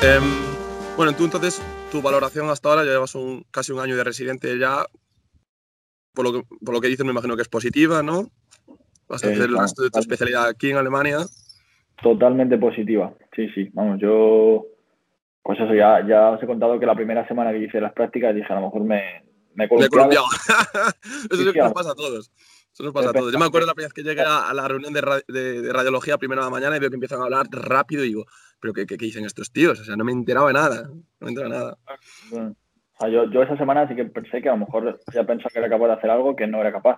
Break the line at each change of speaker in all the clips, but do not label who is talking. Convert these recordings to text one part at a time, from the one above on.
Bueno, tú entonces, tu valoración hasta ahora, ya llevas casi un año de residente ya, por lo que dices me imagino que es positiva, ¿no? Vas a hacer el resto de tu especialidad aquí en Alemania.
Totalmente positiva, sí. Vamos, yo, pues eso, ya os he contado que la primera semana que hice las prácticas dije, a lo mejor me he columpiado.
Eso nos pasa a todos. Eso nos pasa a todos. Yo me acuerdo la primera vez que llegué a la reunión de radiología a primera de la mañana y veo que empiezan a hablar rápido y digo, ¿pero qué dicen estos tíos? O sea, no me he enterado de nada.
Bueno, o sea, yo esa semana sí que pensé que a lo mejor ya pensaba que era capaz de hacer algo que no era capaz.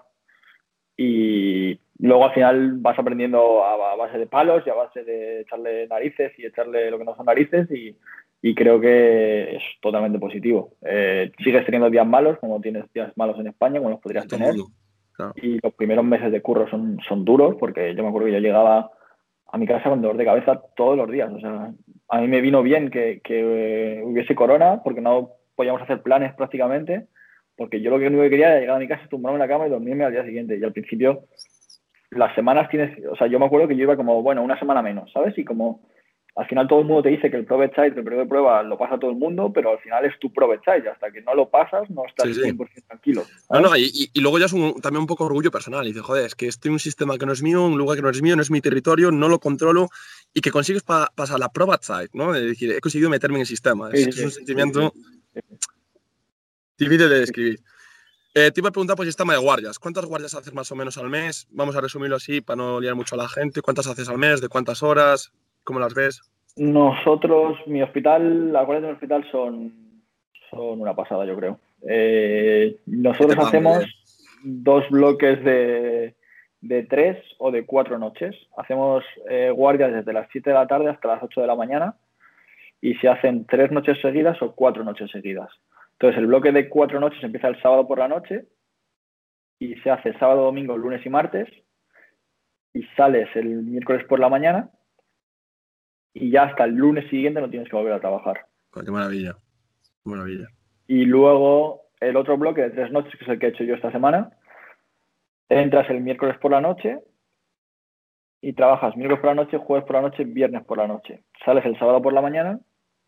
Y luego al final vas aprendiendo a base de palos y a base de echarle narices y echarle lo que no son narices y creo que es totalmente positivo. Sigues teniendo días malos, como tienes días malos en España, como los podrías tener. Claro. Y los primeros meses de curro son duros, porque yo me acuerdo que yo llegaba a mi casa con dolor de cabeza todos los días. O sea, a mí me vino bien que hubiese corona, porque no podíamos hacer planes prácticamente, porque yo lo único que quería era llegar a mi casa, tumbarme en la cama y dormirme al día siguiente. Y al principio, las semanas o sea, yo me acuerdo que yo iba como, bueno, una semana menos, ¿sabes? Y como al final todo el mundo te dice que el Probezeit, que el periodo de prueba lo pasa todo el mundo, pero al final es tu Probezeit, y hasta que no lo pasas no estás 100% tranquilo, ¿sabes?
No, y luego ya es también un poco orgullo personal. Y dices, joder, es que estoy en un sistema que no es mío, un lugar que no es mío, no es mi territorio, no lo controlo, y que consigues pasar la Probezeit, ¿no? Es decir, he conseguido meterme en el sistema. Es un sentimiento difícil de describir. Te iba a preguntar por el sistema de guardias. ¿Cuántas guardias haces más o menos al mes? Vamos a resumirlo así para no liar mucho a la gente. ¿Cuántas haces al mes? ¿De cuántas horas? ¿Cómo las ves?
Nosotros, las guardias de mi hospital son una pasada, yo creo. Nosotros hacemos 2 bloques de 3 o de 4 noches. Hacemos guardias desde las 7 de la tarde hasta las 8 de la mañana y se hacen 3 noches seguidas o 4 noches seguidas. Entonces, el bloque de 4 noches empieza el sábado por la noche y se hace sábado, domingo, lunes y martes y sales el miércoles por la mañana y ya hasta el lunes siguiente no tienes que volver a trabajar.
¡Qué maravilla! ¡Qué maravilla!
Y luego el otro bloque de 3 noches, que es el que he hecho yo esta semana, entras el miércoles por la noche y trabajas miércoles por la noche, jueves por la noche, viernes por la noche. Sales el sábado por la mañana,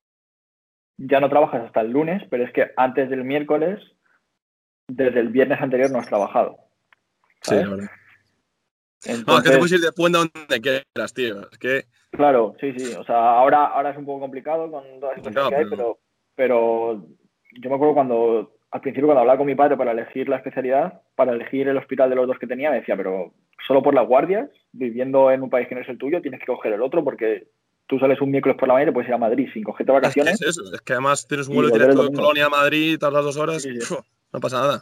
ya no trabajas hasta el lunes, pero es que antes del miércoles, desde el viernes anterior no has trabajado, ¿sabes?
Sí, la verdad. Entonces, no, es que te puedes ir de puente donde quieras, tío. Es que...
Claro, sí. O sea, ahora es un poco complicado con toda la situación que hay, pero yo me acuerdo al principio cuando hablaba con mi padre para elegir la especialidad, para elegir el hospital de los 2 que tenía, me decía, pero solo por las guardias, viviendo en un país que no es el tuyo, tienes que coger el otro porque tú sales un miércoles por la mañana y te puedes ir a Madrid sin cogerte vacaciones.
Es que además tienes un vuelo directo de Colonia a Madrid, tardas 2 horas, sí. No pasa nada.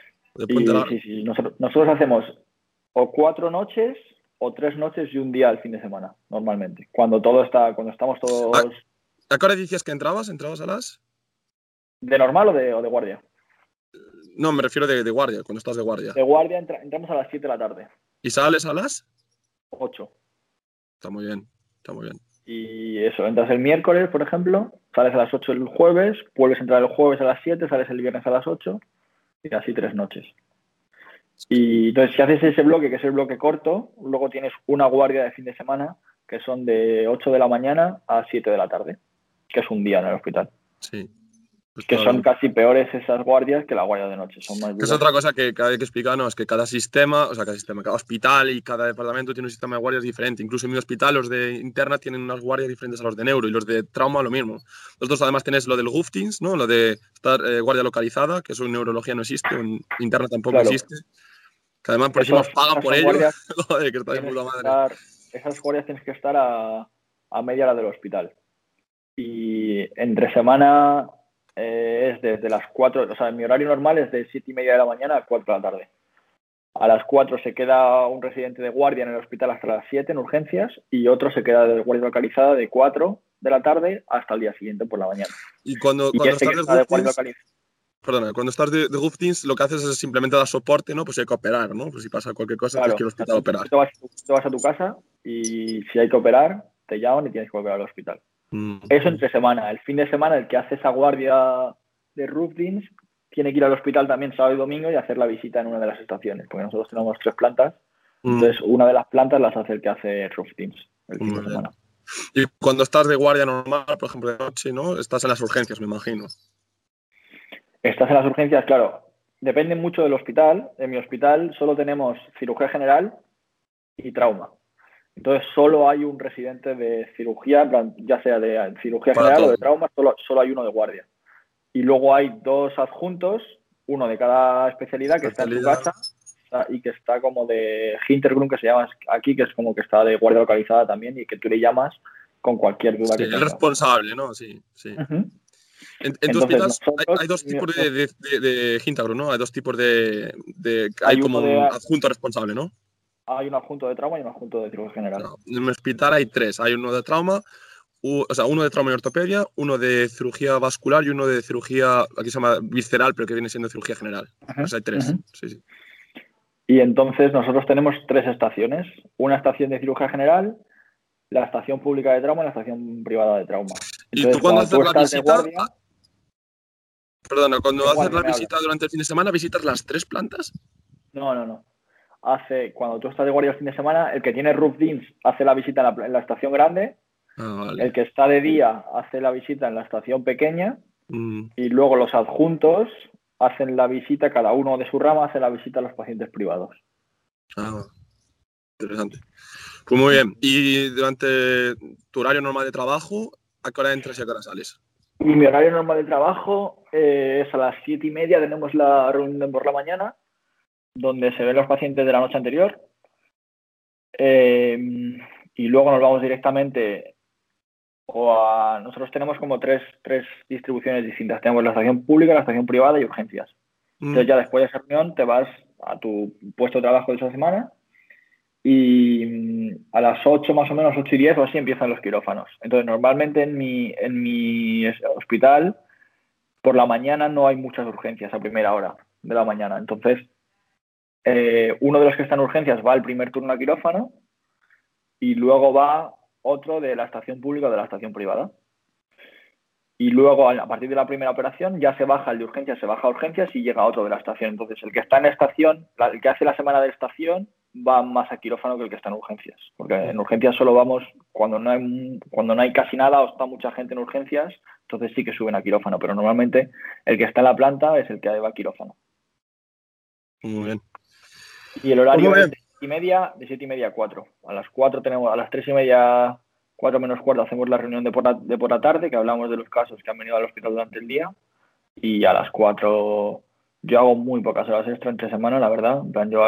Sí. Nosotros hacemos o 4 noches o 3 noches y un día al fin de semana, normalmente. Cuando estamos todos...
¿A qué hora decías que entrabas? ¿Entrabas a las...?
¿De normal o de guardia?
No, me refiero de guardia, cuando estás de guardia.
De guardia entramos a las 7 de la tarde.
¿Y sales a las...?
8.
Está muy bien.
Y eso, entras el miércoles, por ejemplo, sales a las 8 el jueves, vuelves a entrar el jueves a las 7, sales el viernes a las 8 y así 3 noches. Y entonces, si haces ese bloque, que es el bloque corto, luego tienes una guardia de fin de semana, que son de 8 de la mañana a 7 de la tarde, que es un día en el hospital.
Sí. Pues
que son casi peores esas guardias que la guardia de noche. Son más duras.
Es otra cosa que hay que explicar, ¿no? Es que cada hospital y cada departamento tiene un sistema de guardias diferente. Incluso en mi hospital los de interna tienen unas guardias diferentes a los de neuro y los de trauma lo mismo. Vosotros además tenéis lo del Guftins, ¿no? Lo de estar guardia localizada, que eso en neurología no existe, en interna tampoco existe. Que además por eso nos pagan por ello. Joder, que está de puta madre.
Esas guardias tienes que estar a media hora del hospital. Y entre semana es desde las 4, o sea, mi horario normal es de 7:30 de la mañana a 4 de la tarde. A las 4 se queda un residente de guardia en el hospital hasta las 7 en urgencias y otro se queda de guardia localizada de 4 de la tarde hasta el día siguiente por la mañana.
Y cuando estás de Guftins, lo que haces es simplemente dar soporte, ¿no? Pues si hay que operar, ¿no? Pues si pasa cualquier cosa, tienes que ir al hospital a operar.
Tú vas a tu casa y si hay que operar, te llaman y tienes que volver al hospital. Eso entre semana. El fin de semana, el que hace esa guardia de Guftins tiene que ir al hospital también sábado y domingo y hacer la visita en una de las estaciones, porque nosotros tenemos 3 plantas. Entonces, una de las plantas las hace el que hace Guftins el fin de semana.
Y cuando estás de guardia normal, por ejemplo, de noche, ¿no? Estás en las urgencias, me imagino.
Estás en las urgencias, claro. Depende mucho del hospital. En mi hospital solo tenemos cirugía general y trauma. Entonces solo hay un residente de cirugía, ya sea de cirugía
Para
general o
todo.
de trauma, solo hay uno de guardia. Y luego hay 2 adjuntos, uno de cada especialidad que está en su casa y que está como de Hintergrund, que se llama aquí, que es como que está de guardia localizada también y que tú le llamas con cualquier duda
Sí,
que
el
tengas.
responsable, ¿no? Sí, sí.
Uh-huh.
En tu
Entonces
hospital
nosotros,
hay dos tipos de Gintagro, ¿no? Hay dos tipos hay
hay
como
uno
un
de
adjunto responsable, ¿no?
hay un adjunto de trauma y un adjunto de cirugía general.
Claro. En mi hospital hay tres. Hay uno de trauma, o sea, uno de trauma y ortopedia, uno de cirugía vascular y uno de cirugía, aquí se llama visceral, pero que viene siendo cirugía general.
Uh-huh.
O sea, hay tres.
Uh-huh.
Sí, sí.
Y entonces nosotros tenemos 3 estaciones. Una estación de cirugía general, la estación pública de trauma y la estación privada de trauma.
Y tú
Entonces,
cuando
cuando
haces
tú
la
estás de
visita,
guardia,
perdona, cuando
de
haces
guardia
la
me hablas.
visita durante el fin de semana, ¿visitas las tres plantas?
No. Cuando tú estás de guardia el fin de semana, el que tiene roof DINS hace la visita en la estación grande,
Vale.
el que está de día hace la visita en la estación pequeña
Mm.
y luego los adjuntos hacen la visita, cada uno de su rama hace la visita a los pacientes privados.
Ah, interesante. Pues muy bien. ¿Y durante tu horario normal de trabajo, a qué hora entras y a qué hora sales?
Y mi horario normal de trabajo es a las 7:30, tenemos la reunión por la mañana, donde se ven los pacientes de la noche anterior. Y luego nos vamos directamente nosotros tenemos como tres distribuciones distintas. Tenemos la estación pública, la estación privada y urgencias. Entonces ya después de esa reunión te vas a tu puesto de trabajo de esa semana y a las 8 más o menos, 8:10 o así empiezan los quirófanos. Entonces normalmente en mi hospital por la mañana no hay muchas urgencias a primera hora de la mañana. Entonces uno de los que está en urgencias va al primer turno a quirófano y luego va otro de la estación pública o de la estación privada. Y luego, a partir de la primera operación, ya se baja el de urgencias, se baja a urgencias y llega otro de la estación. Entonces, el que está en estación, el que hace la semana de estación, va más a quirófano que el que está en urgencias. Porque en urgencias solo vamos cuando no hay casi nada o está mucha gente en urgencias, entonces sí que suben a quirófano. Pero normalmente el que está en la planta es el que va a quirófano.
Muy bien.
Y el horario es de 7:30 a 4. A las 4 tenemos, a las 3:30, 4 menos cuarto, hacemos la reunión de por la tarde, que hablamos de los casos que han venido al hospital durante el día. Y a las 4 yo hago muy pocas horas extra entre semana, la verdad. En plan, yo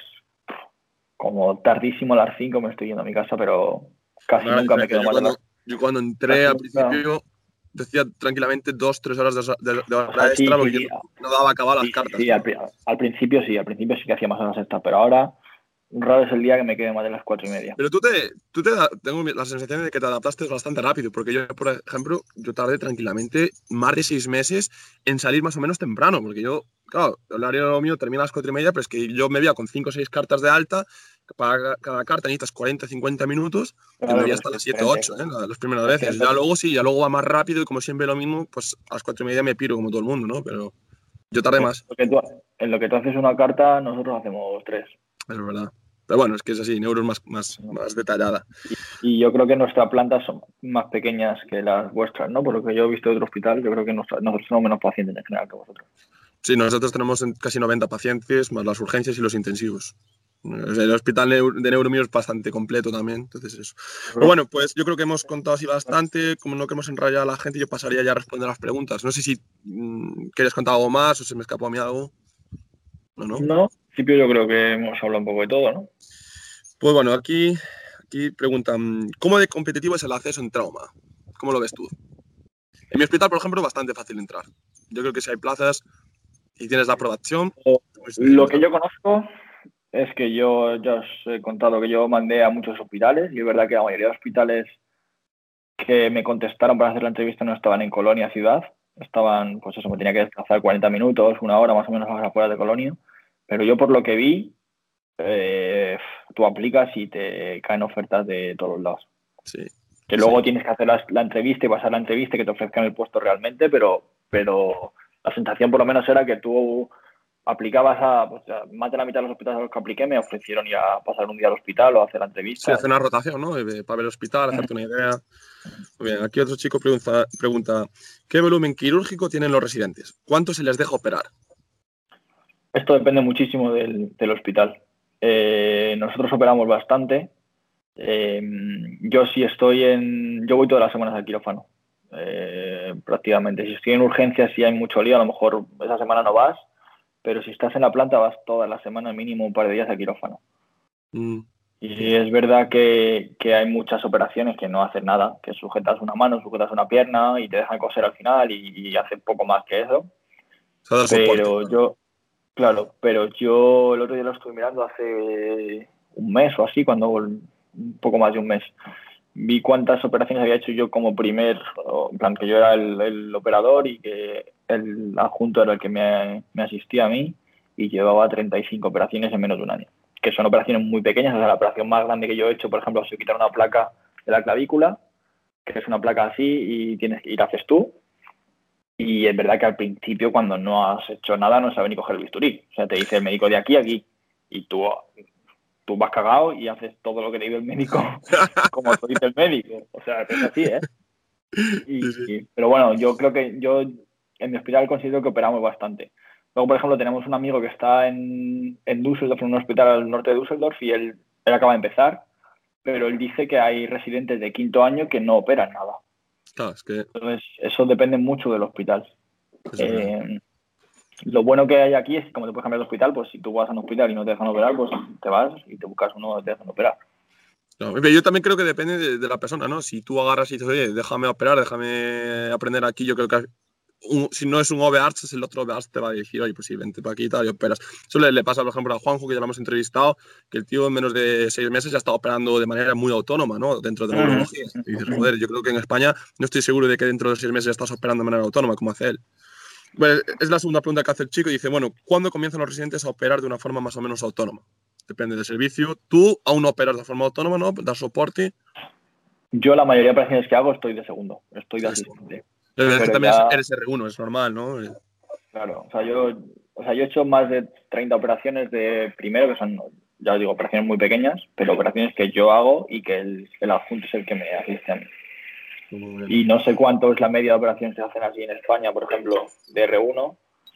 como tardísimo a las 5 me estoy yendo a mi casa, pero casi nunca me quedo más de las...
Yo cuando entré al principio decía tranquilamente 2-3 horas de hora extra porque yo no daba acabado las cartas.
Sí, al principio sí que hacía más horas extra, pero ahora raro es el día que me quede más de las 4:30.
Pero tengo la sensación de que te adaptaste bastante rápido, porque yo, por ejemplo, yo tardé tranquilamente más de 6 meses en salir más o menos temprano, porque yo, claro, el horario mío termina a las 4:30, pero es que yo me veía con 5 o 6 cartas de alta, para cada carta necesitas 40-50 minutos, yo me
Claro,
veía
pues
hasta
es
las 7-8, las primeras
es que
veces. Ya luego sí, ya luego va más rápido y como siempre lo mismo, pues a las 4:30 me piro como todo el mundo, ¿no? Pero yo tardé más.
en lo que tú haces una carta, nosotros hacemos 3.
Es verdad. Pero bueno, es que es así, Neuro es más detallada.
Y yo creo que nuestras plantas son más pequeñas que las vuestras, ¿no? Por lo que yo he visto de otro hospital, yo creo que nosotros somos menos pacientes en general que vosotros.
Sí, nosotros tenemos casi 90 pacientes, más las urgencias y los intensivos. El hospital de neuro mío es bastante completo también, entonces eso. Pero bueno, pues yo creo que hemos contado así bastante, como no queremos enrollar a la gente, yo pasaría ya a responder las preguntas. No sé si quieres contar algo más o se me escapó a mí algo. No.
No, en principio yo creo que hemos hablado un poco de todo, ¿no?
Pues bueno, aquí preguntan, ¿cómo de competitivo es el acceso en trauma? ¿Cómo lo ves tú? En mi hospital, por ejemplo, es bastante fácil entrar. Yo creo que si hay plazas y tienes la aprobación, es fácil
Lo que
entrar.
yo conozco es que yo ya os he contado que yo mandé a muchos hospitales y es verdad que la mayoría de hospitales que me contestaron para hacer la entrevista no estaban en Colonia ciudad, estaban, pues eso, me tenía que desplazar 40 minutos, una hora más o menos a las afueras de Colonia, pero yo por lo que vi, tú aplicas y te caen ofertas de todos lados.
Sí.
Que luego tienes que hacer la entrevista y pasar la entrevista y que te ofrezcan el puesto realmente, pero la sensación por lo menos era que tú aplicabas pues, más de la mitad de los hospitales a los que apliqué me ofrecieron ir a pasar un día al hospital o hacer la
Sí,
entrevista.
hacer una rotación, ¿no? Para ver el hospital, hacerte una idea. Muy bien, aquí otro chico pregunta, ¿qué volumen quirúrgico tienen los residentes? ¿Cuánto se les deja operar?
Esto depende muchísimo del hospital. Nosotros operamos bastante. Yo sí yo voy todas las semanas al quirófano, prácticamente. Si estoy en urgencias, si hay mucho lío, a lo mejor esa semana no vas, pero si estás en la planta vas todas las semanas mínimo un par de días al quirófano. Y es verdad que hay muchas operaciones que no hacen nada, que sujetas una mano, sujetas una pierna y te dejan coser al final y hacen poco más que eso.
O sea, dar soporte.
Claro, pero yo el otro día lo estuve mirando hace un mes o así, un poco más de un mes. Vi cuántas operaciones había hecho yo como en plan que yo era el operador y que el adjunto era el que me asistía a mí y llevaba 35 operaciones en menos de un año, que son operaciones muy pequeñas. O sea, la operación más grande que yo he hecho, por ejemplo, es quitar una placa de la clavícula, que es una placa así y tienes que ir, haces tú. Y es verdad que al principio, cuando no has hecho nada, no sabes ni coger el bisturí. O sea, te dice el médico de aquí a aquí. Y tú vas cagado y haces todo lo que te dice el médico, como te dice el médico. O sea, es así, ¿eh?
Sí.
Pero bueno, yo creo que yo en mi hospital considero que operamos bastante. Luego, por ejemplo, tenemos un amigo que está en Düsseldorf, en un hospital al norte de Düsseldorf, y él acaba de empezar, pero él dice que hay residentes de quinto año que no operan nada.
Claro, es que
Entonces, eso depende mucho del hospital.
eso es verdad.
Lo bueno que hay aquí es que como te puedes cambiar de hospital, pues si tú vas a un hospital y no te dejan operar, pues te vas y te buscas uno que te dejan operar.
Claro, pero yo también creo que depende de la persona, ¿no? Si tú agarras y dices, oye, déjame operar, déjame aprender aquí, yo creo que si no es un OB-Arts, es el otro OB-Arts te va a decir, oye, pues sí, vente para aquí y tal, y operas. Eso le pasa, por ejemplo, a Juanjo, que ya lo hemos entrevistado, que el tío en menos de 6 meses ya está operando de manera muy autónoma, ¿no? Dentro de la urología. Y dices, joder, yo creo que en España no estoy seguro de que dentro de 6 meses ya estás operando de manera autónoma, como hace él. Bueno, es la segunda pregunta que hace el chico y dice, bueno, ¿cuándo comienzan los residentes a operar de una forma más o menos autónoma? Depende del servicio. Tú aún no operas de forma autónoma, ¿no? Das soporte.
Yo la mayoría de operaciones que hago estoy de segundo, estoy de
Sí, sí.
asistente.
Es que
Pero
también
ya,
eres R1, es normal, ¿no?
claro, yo he hecho más de 30 operaciones de primero, que son, ya os digo, operaciones muy pequeñas, pero operaciones que yo hago y que el adjunto es el que me asiste a mí.
Muy bien.
Y no sé cuánto es la media de operaciones que se hacen así en España, por ejemplo, de R1,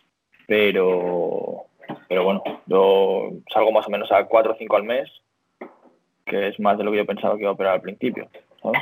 pero, pero bueno, yo salgo más o menos a 4 o 5 al mes, que es más de lo que yo pensaba que iba a operar al principio, ¿sabes?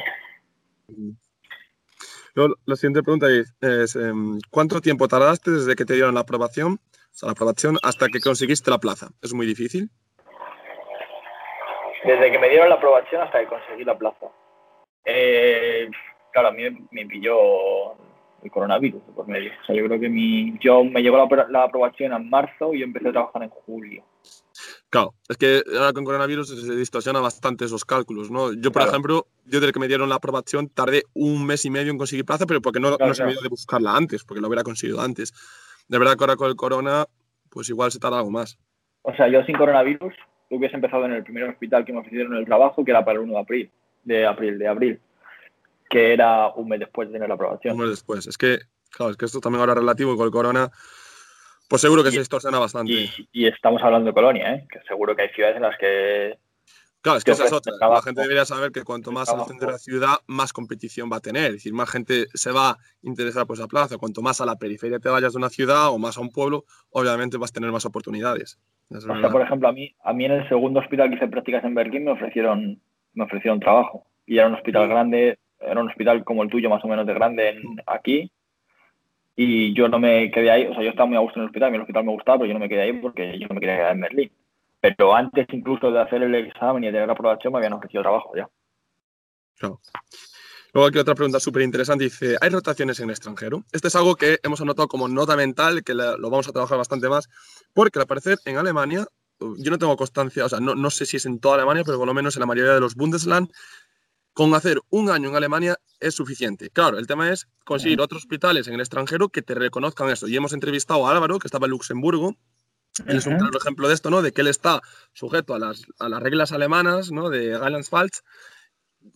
Luego, la siguiente pregunta es, ¿cuánto tiempo tardaste desde que te dieron la aprobación, o sea, la aprobación, hasta que conseguiste la plaza? ¿Es muy difícil?
Desde que me dieron la aprobación hasta que conseguí la plaza. Claro, a mí me pilló el coronavirus por medio. O sea, yo creo que yo me llegó la aprobación en marzo y yo empecé a trabajar en julio.
Claro, es que ahora con coronavirus se distorsiona bastante esos cálculos, ¿no? Yo, por
Claro,
ejemplo, desde que me dieron la aprobación tardé un mes y medio en conseguir plaza, pero porque no
claro,
se me dio
claro.
de buscarla antes, porque lo hubiera conseguido antes. De verdad que ahora con el corona, pues igual se tarda algo más.
O sea, yo sin coronavirus hubiese empezado en el primer hospital que me ofrecieron el trabajo, que era para el 1 de abril, que era un mes después de tener la
Un
aprobación.
mes después. Es que, claro, es que esto también ahora relativo con el corona, pues seguro que se
Y,
distorsiona bastante.
y estamos hablando de Colonia, ¿eh? Que seguro que hay ciudades en las que
Claro, es que
te
esa es
ofrecen
otra. La gente
trabajo,
debería saber que cuanto más al centro de la ciudad, más competición va a tener. Es decir, más gente se va a interesar por esa plaza. Cuanto más a la periferia te vayas de una ciudad o más a un pueblo, obviamente vas a tener más oportunidades. Eso es
O sea,
verdad.
por ejemplo, a mí en el segundo hospital que hice prácticas en Berlín me ofrecieron trabajo. Y era un hospital
Mm.
grande, era un hospital como el tuyo, más o menos de grande aquí. Y yo no me quedé ahí, o sea, yo estaba muy a gusto en el hospital, a mí el hospital me gustaba, pero yo no me quedé ahí porque yo no me quería quedar en Berlín. Pero antes incluso de hacer el examen y de tener la aprobación me habían ofrecido trabajo ya.
Claro. Luego aquí otra pregunta súper interesante. Dice, ¿hay rotaciones en el extranjero? Este es algo que hemos anotado como nota mental, que lo vamos a trabajar bastante más, porque al parecer en Alemania, yo no tengo constancia, o sea, no sé si es en toda Alemania, pero por lo menos en la mayoría de los Bundesland, con hacer un año en Alemania es suficiente. Claro, el tema es conseguir otros hospitales en el extranjero que te reconozcan eso. Y hemos entrevistado a Álvaro, que estaba en Luxemburgo. Él es un claro ejemplo de esto, ¿no? De que él está sujeto a las reglas alemanas, ¿no? De Rheinland-Pfalz,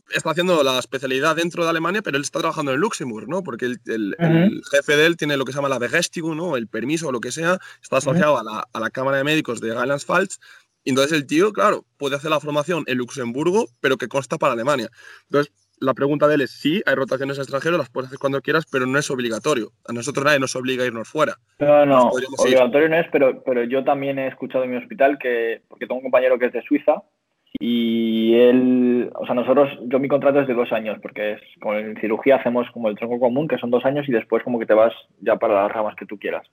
está haciendo la especialidad dentro de Alemania, pero él está trabajando en Luxemburgo, ¿no? Porque el jefe de él tiene lo que se llama la Berechtigung, ¿no? El permiso o lo que sea, está asociado a la Cámara de Médicos de Rheinland-Pfalz. Y entonces el tío, claro, puede hacer la formación en Luxemburgo, pero que consta para Alemania. Entonces, la pregunta de él es, sí, hay rotaciones extranjeras, las puedes hacer cuando quieras, pero no es obligatorio. A nosotros nadie nos obliga a irnos fuera.
No, obligatorio no es, pero yo también he escuchado en mi hospital porque tengo un compañero que es de Suiza y él, o sea, yo mi contrato es de 2 años, porque en cirugía hacemos como el tronco común, que son 2 años y después como que te vas ya para las ramas que tú quieras.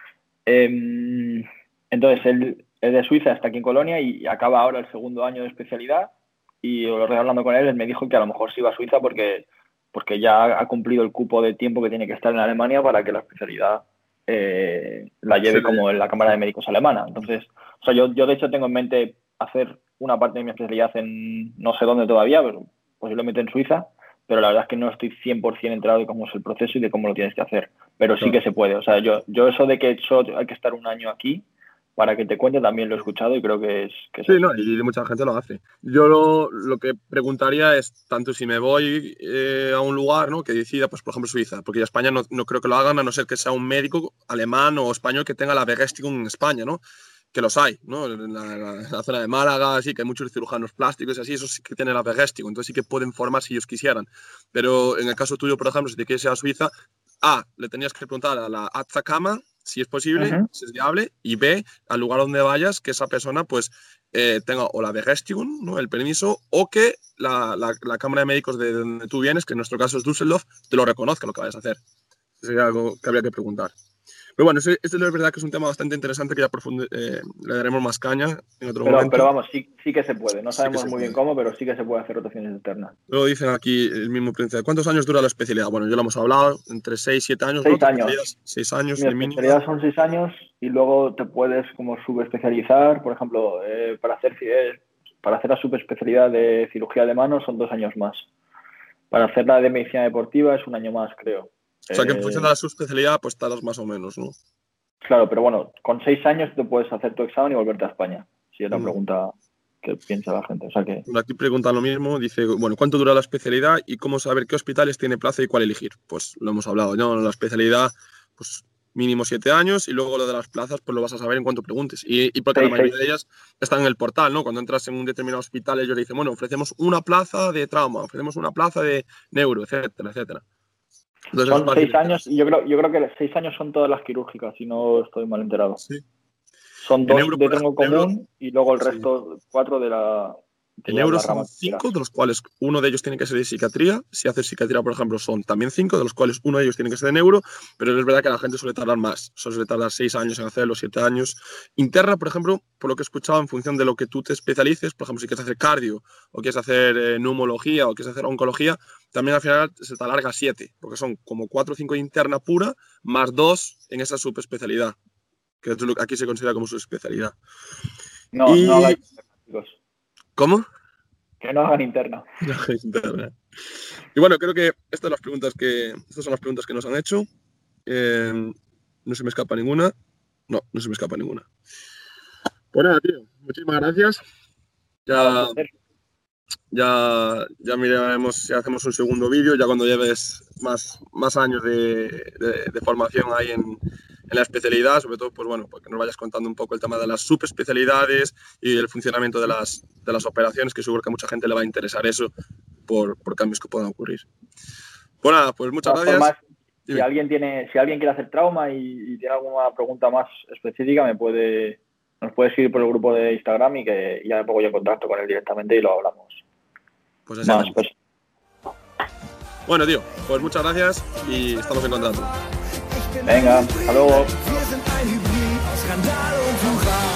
Entonces, él es de Suiza, está aquí en Colonia y acaba ahora el 2.º año de especialidad. Y hablando con él me dijo que a lo mejor sí iba a Suiza porque ya ha cumplido el cupo de tiempo que tiene que estar en Alemania para que la especialidad la lleve como en la Cámara de Médicos alemana. Entonces, o sea, yo de hecho tengo en mente hacer una parte de mi especialidad en no sé dónde todavía, pero posiblemente en Suiza, pero la verdad es que no estoy 100% enterado de cómo es el proceso y de cómo lo tienes que hacer. Pero sí que se puede. O sea, yo eso de que solo hay que estar 1 año aquí para que te cuente también lo he escuchado y creo que es
sí, no, y mucha gente lo hace. Yo lo que preguntaría es, tanto si me voy a un lugar, ¿no?, que decida, pues por ejemplo Suiza, porque ya España no creo que lo hagan, a no ser que sea un médico alemán o español que tenga la Berechtigung en España, ¿no? Que los hay, ¿no? En la zona de Málaga, sí, que hay muchos cirujanos plásticos y así, esos sí que tienen la Berechtigung, entonces sí que pueden formar si ellos quisieran. Pero en el caso tuyo, por ejemplo, si te quieres ir a Suiza, le tenías que preguntar a la Arztkammer si es posible, si es viable, y B, al lugar donde vayas, que esa persona pues tenga o la Berechtigung, ¿no?, el permiso, o que la Cámara de Médicos de donde tú vienes, que en nuestro caso es Düsseldorf, te lo reconozca lo que vayas a hacer. Eso sería algo que habría que preguntar. Pero bueno, este es verdad que es un tema bastante interesante que ya le daremos más caña en otro momento.
Pero vamos, sí que se puede. No sabemos muy bien cómo, pero sí que se puede hacer rotaciones internas.
Luego dicen aquí el mismo príncipe. ¿Cuántos años dura la especialidad? Bueno, ya lo hemos hablado, entre 6 y 7 años.
6 años.
6 años.
Mi especialidad son 6 años y luego te puedes como subespecializar. Por ejemplo, para hacer la subespecialidad de cirugía de manos son 2 años más. Para hacer la de medicina deportiva es 1 año más, creo.
O sea, que en función de la subespecialidad, pues tardas más o menos, ¿no?
Claro, pero bueno, con 6 años te puedes hacer tu examen y volverte a España. Si es la pregunta que piensa la gente. O sea que...
Bueno, aquí preguntan lo mismo. Dice, bueno, ¿cuánto dura la especialidad y cómo saber qué hospitales tiene plaza y cuál elegir? Pues lo hemos hablado, ¿no? La especialidad, pues mínimo 7 años y luego lo de las plazas, pues lo vas a saber en cuanto preguntes. Y porque la mayoría de ellas están en el portal, ¿no? Cuando entras en un determinado hospital, ellos le dicen, bueno, ofrecemos una plaza de trauma, ofrecemos una plaza de neuro, etcétera, etcétera.
Entonces, son 6 años y yo creo que 6 años son todas las quirúrgicas, si no estoy mal enterado.
Sí.
Son 2 de tronco común y luego el resto 4 de la...
En neuro son 5, de los cuales uno de ellos tiene que ser de psiquiatría. Si haces psiquiatría, por ejemplo, son también 5, de los cuales uno de ellos tiene que ser de neuro, pero es verdad que la gente suele tardar más. Suele tardar 6 años en hacerlo, 7 años. Interna, por ejemplo, por lo que he escuchado, en función de lo que tú te especialices, por ejemplo, si quieres hacer cardio, o quieres hacer neumología, o quieres hacer oncología, también al final se te alarga 7, porque son como 4 o 5 de interna pura, más 2 en esa subespecialidad, que aquí se considera como subespecialidad.
No hagáis chicos.
¿Cómo?
Que no hagan interna.
Y bueno, creo que estas son las preguntas que nos han hecho. No se me escapa ninguna. No se me escapa ninguna. Pues nada, tío. Muchísimas gracias. Ya miraremos si hacemos un segundo vídeo, ya cuando lleves más años de formación ahí en la especialidad, sobre todo, pues bueno, porque nos vayas contando un poco el tema de las subespecialidades y el funcionamiento de las operaciones, que seguro que a mucha gente le va a interesar eso por cambios que puedan ocurrir. Pues nada, pues muchas gracias.
Si alguien quiere hacer trauma y tiene alguna pregunta más específica, nos puede escribir por el grupo de Instagram y que ya me pongo yo en contacto con él directamente y lo hablamos.
Pues así pues. Bueno, tío, pues muchas gracias y estamos en contacto.
Venga, hasta luego.
Wir sind ein Hybrid aus Skandal und Hurra.